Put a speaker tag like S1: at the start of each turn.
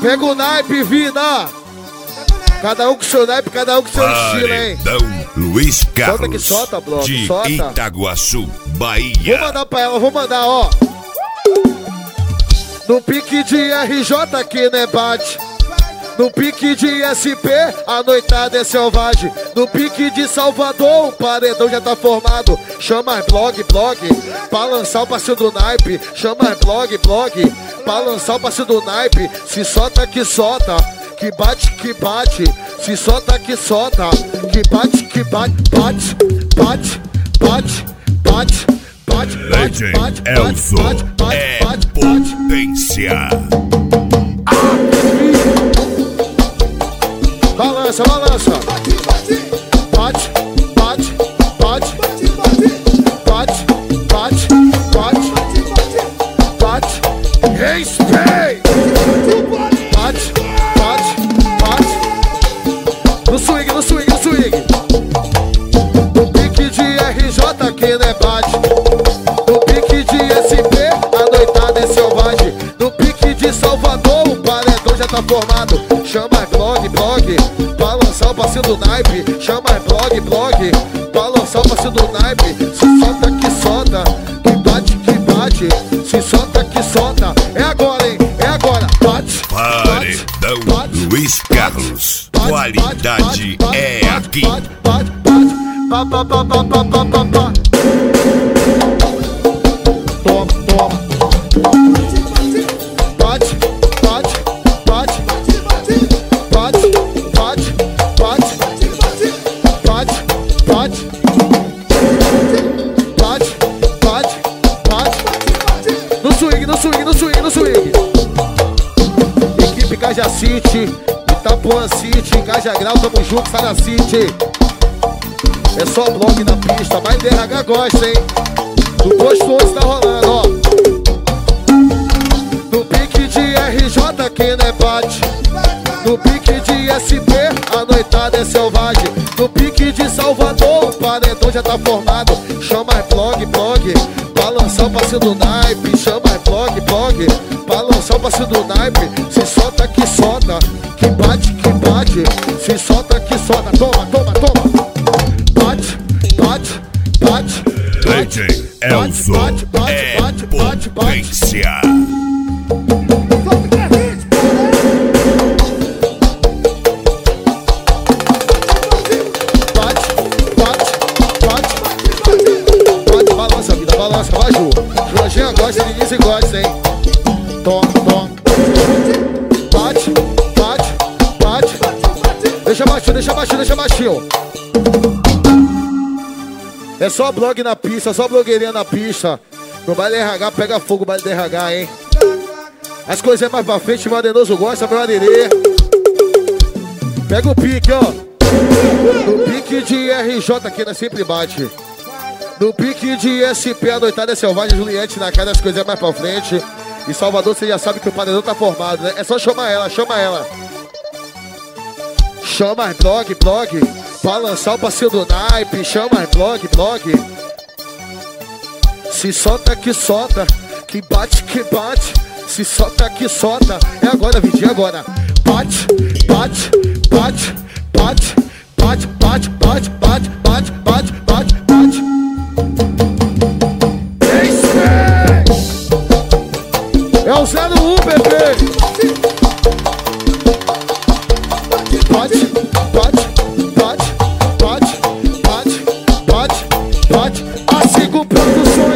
S1: Pega o naipe, vida. Cada um com seu naipe, cada um com seu estilo, hein?
S2: Luiz Carlos,
S1: solta que solta, bloco,
S2: de
S1: solta.
S2: Itaguaçu, Bahia.
S1: Vou mandar pra ela, vou mandar, ó. No pique de RJ aqui, né, bate. No pique de SP, a noitada é selvagem. No pique de Salvador, o paredão já tá formado. Chama as blog, pra lançar o parceiro do naipe. Chama as blog, pra lançar o parceiro do naipe. Se solta que solta, que bate. Se solta que solta, que bate.
S2: Legend Elso é potência.
S1: Balança. Bate. Respeito. Bate. No swing. No pique de RJ aqui, né, bate. No pique de SP, a noitada é selvagem. No pique de Salvador, o paredão já tá formado. Chama as blog, pra lançar o parceiro do naipe. Chama as blog, pra lançar o parceiro do naipe. Se solta que solta, que bate. Se solta que solta. É agora, hein? É agora. Bate.
S2: Paredão Luiz Carlos. Qualidade é aqui.
S1: Bate. Toma. Bate. No swing. Equipe Caja City, Itapuã City, Caja Grau, tamo junto, Sara City. É só blog na pista, mas DRH gosta, hein? Do gostoso tá rolando, ó. No pique de RJ aqui, né, bate. No pique de SP, a noitada é selvagem. No pique de Salvador, o paredão já tá formado. Chama as blog, pra lançar o parceiro do naipe. Chama as blog, pra lançar o parceiro do naipe. Se solta que solta, que bate. Se solta que solta, toma. Bate.
S2: Legend Elso é potência.
S1: Balança, vai, Ju. Jorginho gosta, Denise gosta, hein? Toma. Bate. Deixa baixinho. É só blog na pista, só blogueirinha na pista. No baile RH, pega fogo o baile RH, hein? As coisas mais pra frente, Madenoso gosta, meu aderê. Pega o pique, ó. No pique de RJ aqui, né? Sempre bate. No pique de SP, a noitada é selvagem, Juliette na cara, as coisas mais pra frente. E Salvador, você já sabe que o paredão tá formado, né? É só chamar ela. Chama as blog, pra lançar o parceiro do naipe. Chama as blog. Se solta que solta, que bate. Se solta que solta. É agora, Vidinho, agora. Bate. É o 01, bebê. Bate. Assim com produções.